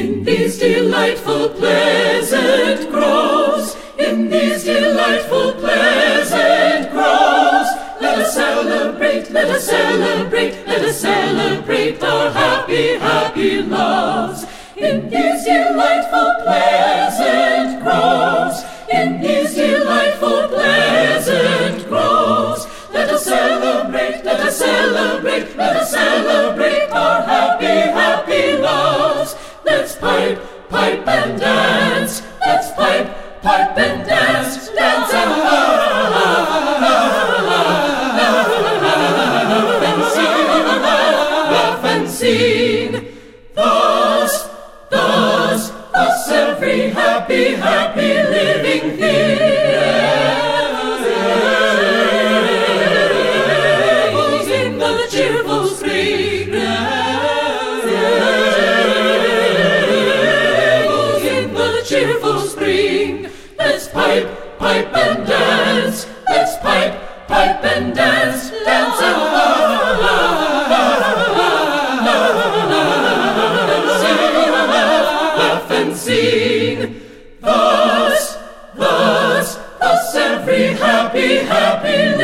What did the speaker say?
In these delightful pleasant groves, in these delightful pleasant groves, let us celebrate, let us celebrate, let us celebrate our happy, happy loves. In these delightful pleasant groves, in these delightful pleasant groves, let us celebrate, let us celebrate, let us celebrate our happy, happy loves. Let's pipe, pipe and dance. Let's pipe, pipe and dance. Dance and laugh and sing. Thus every happy, happy living thing revels in the cheerful spring. Revels in the cheerful spring. Let's pipe, pipe and dance. Let's pipe, pipe and dance. Dance and laugh and sing. Thus every happy, happy